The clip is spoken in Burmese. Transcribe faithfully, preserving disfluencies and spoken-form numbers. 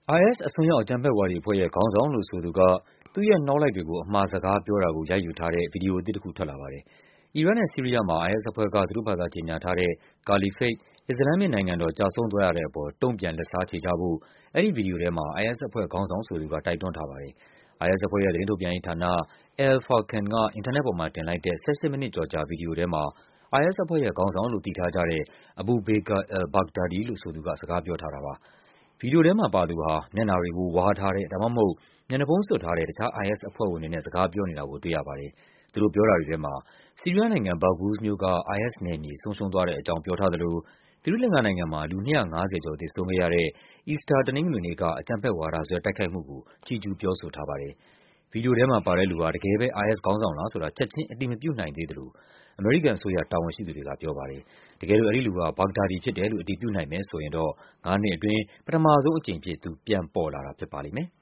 အိုင်အက်စ် အစွန်းရောက် အကြမ်းဖက်ဝါဒီအဖွဲ့ရဲ့ ခေါင်းဆောင်လို့ဆိုသူက သူ့ရဲ့နှောက်လိုက်တွေကို အမှာစကားပြောတာကို ရိုက်ယူထားတဲ့ ဗွီဒီယိုအသစ်တခု ထွက်လာပါတယ်။ အီရတ်နဲ့ ဆီးရီးယားမှာ အိုင်အက်စ်အဖွဲ့က သူတို့ဘာသာကြေညာထားတဲ့ Caliphate အစ္စလာမ်မစ်နိုင်ငံတော် ကျဆုံးသွားရတဲ့အပေါ် တုံ့ပြန် လက်စားချေကြဖို့ အဲဒီဗွီဒီယိုထဲမှာ အိုင်အက်စ်အဖွဲ့ခေါင်းဆောင်ဆိုသူက တိုက်တွန်းထားပါတယ်။ အိုင်အက်စ်အဖွဲ့ရဲ့ သတင်းထုတ်ပြန်ရေးဌာန Al-Furqan က အင်တာနက်ပေါ်မှာတင်လိုက်တဲ့ ၁၈ မိနစ်ကျော်ကြာ ဗွီဒီယိုထဲမှာ အိုင်အက်စ်အဖွဲ့ရဲ့ခေါင်းဆောင်လို့ သိထားကြတဲ့ Abu Bakr al-Baghdadi လို့ဆိုသူက စကားပြောထားတာပါ။ ဗွီဒီယိုထဲမှာပါသူဟာ မျက်နှာတွေကို ဝါးထားတဲ့ ဒါမှမဟုတ် မျက်နှာဖုံးစွပ်ထားတဲ့ တခြား အိုင်အက်စ်အဖွဲ့ဝင်တွေနဲ့ စကားပြောနေတာကို တွေ့ရပါတယ်။ သူတို့ပြောတာတွေထဲမှာ ဆီးရီးယားနိုင်ငံ၊ Baghuz မြို့က အိုင်အက်စ်နယ်မြေ ဆုံးရှုံးသွားတဲ့အကြောင်း ပြောထားသလို သီရိလင်္ကာနိုင်ငံမှာ လူ ၂၅၀ ကျော် သေဆုံးခဲ့ရတဲ့ အီစတာ တနင်္ဂနွေနေ့က အကြမ်းဖက်ဝါဒစွဲ တိုက်ခိုက်မှုကို ချီးကျူးပြောဆိုထားပါတယ်။ ဗွီဒီယိုထဲမှာပါတဲ့လူဟာ တကယ်ပဲ အိုင်အက်စ်ခေါင်းဆောင်လားဆိုတာ ချက်ခြင်း အတည်မပြုနိုင်သေးသလို အမေရိကန်အစိုးရ တာဝန်ရှိသူတွေက ပြောပါတယ်။ တကယ်လို့ အဲဒီလူဟာ Baghdadi ဖြစ်တယ်လို့ အတည်ပြုနိုင်မယ်ဆိုရင်တော့ ငါးနှစ်အတွင်း ပထမဆုံးအကြိမ်အဖြစ် သူ ပြန်ပေါ်လာတာဖြစ်ပါလိမ့်မယ်။